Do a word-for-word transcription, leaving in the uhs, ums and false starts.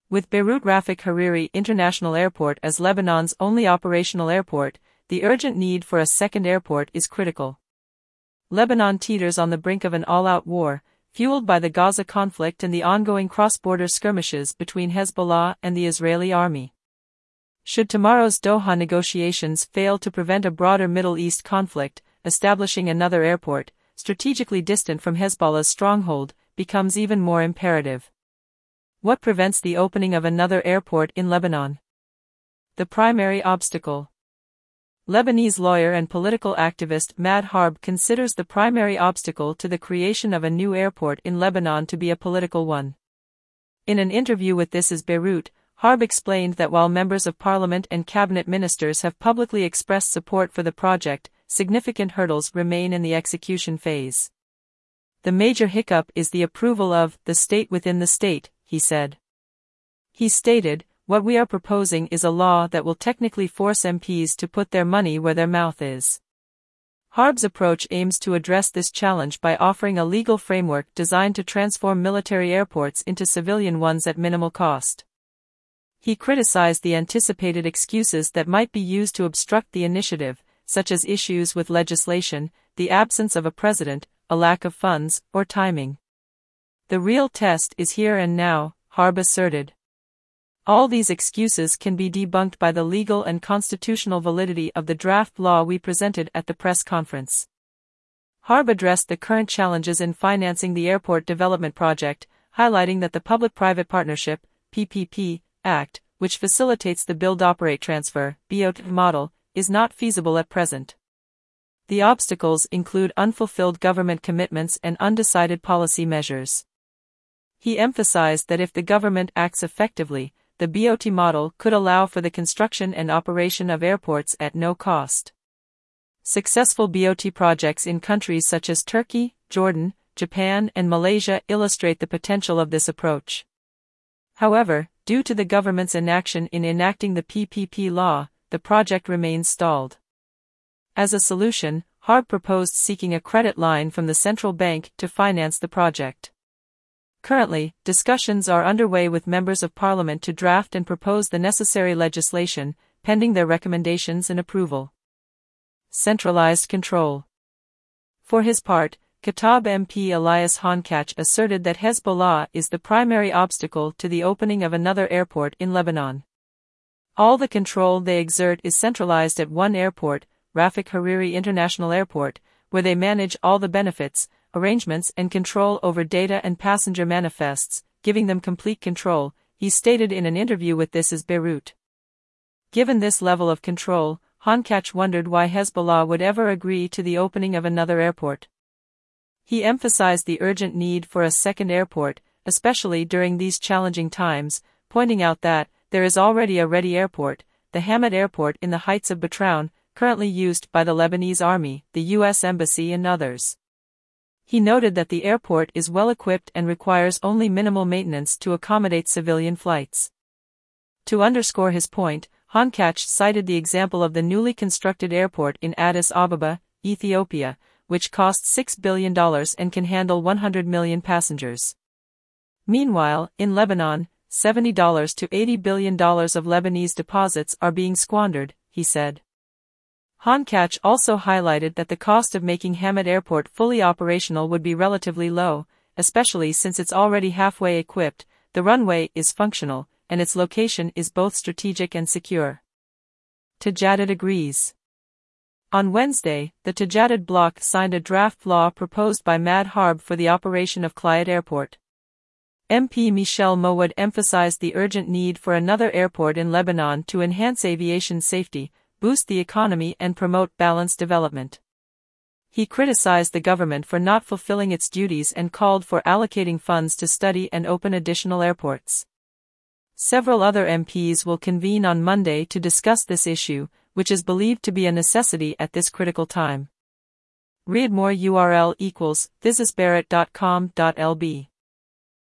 With Beirut Rafik Hariri International Airport as Lebanon's only operational airport, the urgent need for a second airport is critical. Lebanon teeters on the brink of an all-out war, fueled by the Gaza conflict and the ongoing cross-border skirmishes between Hezbollah and the Israeli army. Should tomorrow's Doha negotiations fail to prevent a broader Middle East conflict, establishing another airport, strategically distant from Hezbollah's stronghold, becomes even more imperative. What prevents the opening of another airport in Lebanon? The primary obstacle. Lebanese lawyer and political activist Maad Harb considers the primary obstacle to the creation of a new airport in Lebanon to be a political one. In an interview with This Is Beirut, Harb explained that while members of parliament and cabinet ministers have publicly expressed support for the project, significant hurdles remain in the execution phase. The major hiccup is the approval of the state within the state, he said. He stated, "What we are proposing is a law that will technically force M Ps to put their money where their mouth is." Harb's approach aims to address this challenge by offering a legal framework designed to transform military airports into civilian ones at minimal cost. He criticized the anticipated excuses that might be used to obstruct the initiative, such as issues with legislation, the absence of a president, a lack of funds, or timing. The real test is here and now, Harb asserted. All these excuses can be debunked by the legal and constitutional validity of the draft law we presented at the press conference. Harb addressed the current challenges in financing the airport development project, highlighting that the Public-Private Partnership (P P P) Act, which facilitates the build-operate-transfer (B O T) model, is not feasible at present. The obstacles include unfulfilled government commitments and undecided policy measures. He emphasized that if the government acts effectively, the B O T model could allow for the construction and operation of airports at no cost. Successful B O T projects in countries such as Turkey, Jordan, Japan, and Malaysia illustrate the potential of this approach. However, due to the government's inaction in enacting the P P P law, the project remains stalled. As a solution, Harb proposed seeking a credit line from the central bank to finance the project. Currently, discussions are underway with members of parliament to draft and propose the necessary legislation, pending their recommendations and approval. Centralized control. For his part, Kataib M P Elias Honkach asserted that Hezbollah is the primary obstacle to the opening of another airport in Lebanon. All the control they exert is centralized at one airport, Rafik Hariri International Airport, where they manage all the benefits, arrangements and control over data and passenger manifests, giving them complete control, he stated in an interview with This Is Beirut. Given this level of control, Honkach wondered why Hezbollah would ever agree to the opening of another airport. He emphasized the urgent need for a second airport, especially during these challenging times, pointing out that there is already a ready airport, the Hamad Airport in the Heights of Betraun, currently used by the Lebanese Army, the U S Embassy and others. He noted that the airport is well equipped and requires only minimal maintenance to accommodate civilian flights. To underscore his point, Honkach cited the example of the newly constructed airport in Addis Ababa, Ethiopia, which cost six billion dollars and can handle one hundred million passengers. Meanwhile, in Lebanon, seventy to eighty billion dollars of Lebanese deposits are being squandered, he said. Honkach also highlighted that the cost of making Hamad Airport fully operational would be relatively low, especially since it's already halfway equipped, the runway is functional, and its location is both strategic and secure. Tajaddud agrees. On Wednesday, the Tajaddud bloc signed a draft law proposed by Maad Harb for the operation of Clyde Airport. M P Michel Mouad emphasized the urgent need for another airport in Lebanon to enhance aviation safety, boost the economy and promote balanced development. He criticized the government for not fulfilling its duties and called for allocating funds to study and open additional airports. Several other M Ps will convene on Monday to discuss this issue, which is believed to be a necessity at this critical time. Read more U R L equals thisisbeirut dot com dot L B